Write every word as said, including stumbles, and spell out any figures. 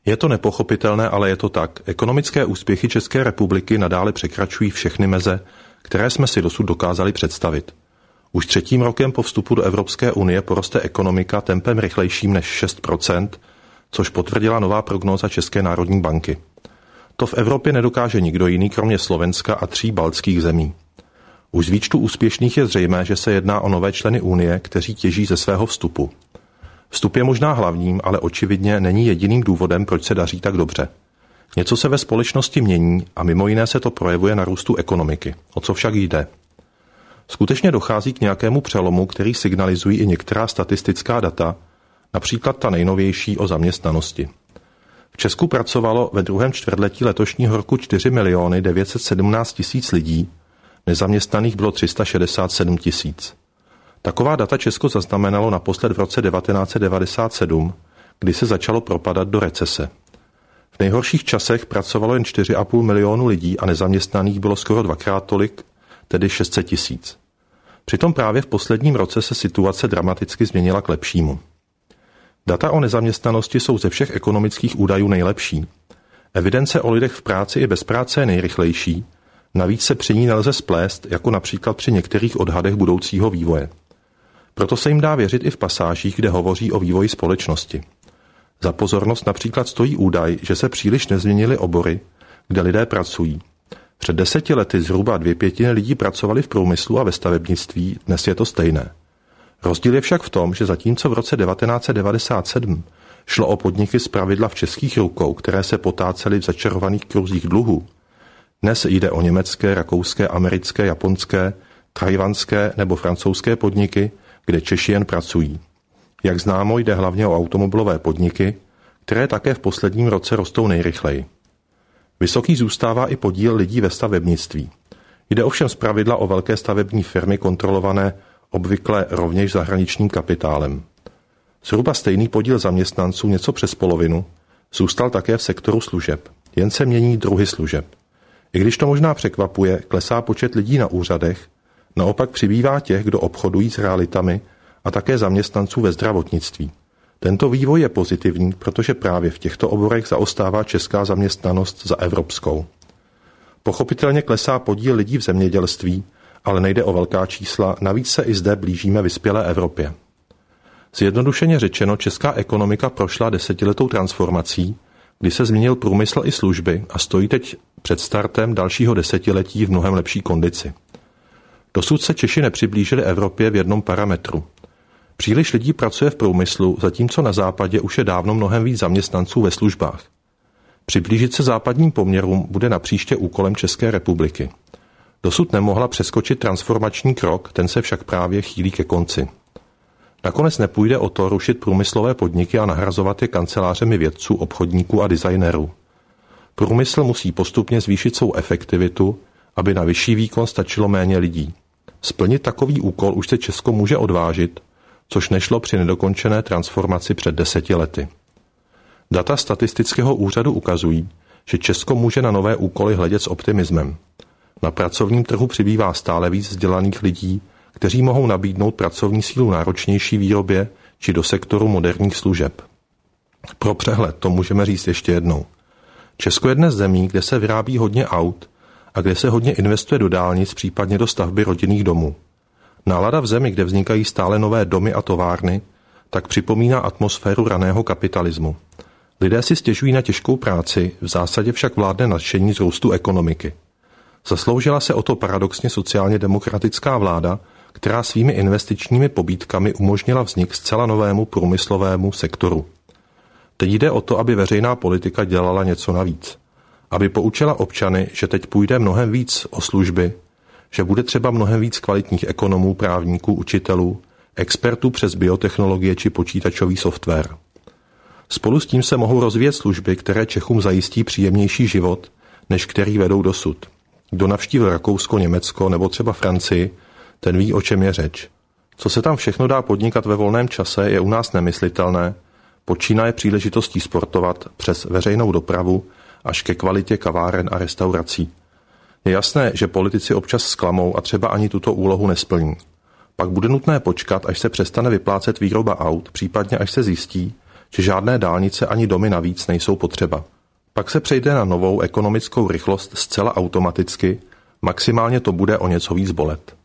Je to nepochopitelné, ale je to tak. Ekonomické úspěchy České republiky nadále překračují všechny meze, které jsme si dosud dokázali představit. Už třetím rokem po vstupu do Evropské unie poroste ekonomika tempem rychlejším než šest procent, což potvrdila nová prognóza České národní banky. To v Evropě nedokáže nikdo jiný, kromě Slovenska a tří baltských zemí. Už z výčtu úspěšných je zřejmé, že se jedná o nové členy Unie, kteří těží ze svého vstupu. Vstup je možná hlavním, ale očividně není jediným důvodem, proč se daří tak dobře. Něco se ve společnosti mění a mimo jiné se to projevuje na růstu ekonomiky. O co však jde? Skutečně dochází k nějakému přelomu, který signalizují i některá statistická data, například ta nejnovější o zaměstnanosti. V Česku pracovalo ve druhém čtvrtletí letošního roku čtyři miliony devět set sedmnáct tisíc lidí, nezaměstnaných bylo tři sta šedesát sedm tisíc. Taková data Česko zaznamenalo naposled v roce devatenáct set devadesát sedm, kdy se začalo propadat do recese. V nejhorších časech pracovalo jen čtyři a půl milionu lidí a nezaměstnaných bylo skoro dvakrát tolik, tedy šest set tisíc. Přitom právě v posledním roce se situace dramaticky změnila k lepšímu. Data o nezaměstnanosti jsou ze všech ekonomických údajů nejlepší. Evidence o lidech v práci i bez práce je nejrychlejší, navíc se při ní nelze splést, jako například při některých odhadech budoucího vývoje. Proto se jim dá věřit i v pasážích, kde hovoří o vývoji společnosti. Za pozornost například stojí údaj, že se příliš nezměnily obory, kde lidé pracují. Před deseti lety zhruba dvě pětiny lidí pracovali v průmyslu a ve stavebnictví, dnes je to stejné. Rozdíl je však v tom, že zatímco v roce devatenáct set devadesát sedm šlo o podniky zpravidla v českých rukou, které se potácely v začarovaných kruzích dluhu, dnes jde o německé, rakouské, americké, japonské, tchajwanské nebo francouzské podniky, kde Češi jen pracují. Jak známo, jde hlavně o automobilové podniky, které také v posledním roce rostou nejrychleji. Vysoký zůstává i podíl lidí ve stavebnictví. Jde ovšem zpravidla o velké stavební firmy kontrolované obvykle rovněž zahraničním kapitálem. Zhruba stejný podíl zaměstnanců, něco přes polovinu, zůstal také v sektoru služeb. Jen se mění druhy služeb. I když to možná překvapuje, klesá počet lidí na úřadech, naopak přibývá těch, kdo obchodují s realitami a také zaměstnanců ve zdravotnictví. Tento vývoj je pozitivní, protože právě v těchto oborech zaostává česká zaměstnanost za evropskou. Pochopitelně klesá podíl lidí v zemědělství, ale nejde o velká čísla, navíc se i zde blížíme vyspělé Evropě. Zjednodušeně řečeno, česká ekonomika prošla desetiletou transformací, kdy se změnil průmysl i služby a stojí teď před startem dalšího desetiletí v mnohem lepší kondici. Dosud se Češi nepřiblížili Evropě v jednom parametru. Příliš lidí pracuje v průmyslu, zatímco na západě už je dávno mnohem víc zaměstnanců ve službách. Přiblížit se západním poměrům bude napříště úkolem České republiky. Dosud nemohla přeskočit transformační krok, ten se však právě chýlí ke konci. Nakonec nepůjde o to rušit průmyslové podniky a nahrazovat je kancelářemi vědců, obchodníků a designérů. Průmysl musí postupně zvýšit svou efektivitu, aby na vyšší výkon stačilo méně lidí. Splnit takový úkol už se Česko může odvážit, což nešlo při nedokončené transformaci před deseti lety. Data statistického úřadu ukazují, že Česko může na nové úkoly hledět s optimismem. Na pracovním trhu přibývá stále víc vzdělaných lidí, kteří mohou nabídnout pracovní sílu náročnější výrobě či do sektoru moderních služeb. Pro přehled to můžeme říct ještě jednou. Česko je dnes zemí, kde se vyrábí hodně aut a kde se hodně investuje do dálnic, případně do stavby rodinných domů. Nálada v zemi, kde vznikají stále nové domy a továrny, tak připomíná atmosféru raného kapitalismu. Lidé si stěžují na těžkou práci, v zásadě však vládne nadšení z růstu ekonomiky. Zasloužila se o to paradoxně sociálně demokratická vláda, která svými investičními pobídkami umožnila vznik zcela novému průmyslovému sektoru. Teď jde o to, aby veřejná politika dělala něco navíc. Aby poučila občany, že teď půjde mnohem víc o služby, že bude třeba mnohem víc kvalitních ekonomů, právníků, učitelů, expertů přes biotechnologie či počítačový software. Spolu s tím se mohou rozvíjet služby, které Čechům zajistí příjemnější život, než který vedou dosud. Kdo navštívil Rakousko, Německo nebo třeba Francii, ten ví, o čem je řeč. Co se tam všechno dá podnikat ve volném čase, je u nás nemyslitelné, počínaje příležitostí sportovat přes veřejnou dopravu až ke kvalitě kaváren a restaurací. Je jasné, že politici občas zklamou a třeba ani tuto úlohu nesplní. Pak bude nutné počkat, až se přestane vyplácet výroba aut, případně až se zjistí, že žádné dálnice ani domy navíc nejsou potřeba. Pak se přejde na novou ekonomickou rychlost zcela automaticky, maximálně to bude o něco víc bolet.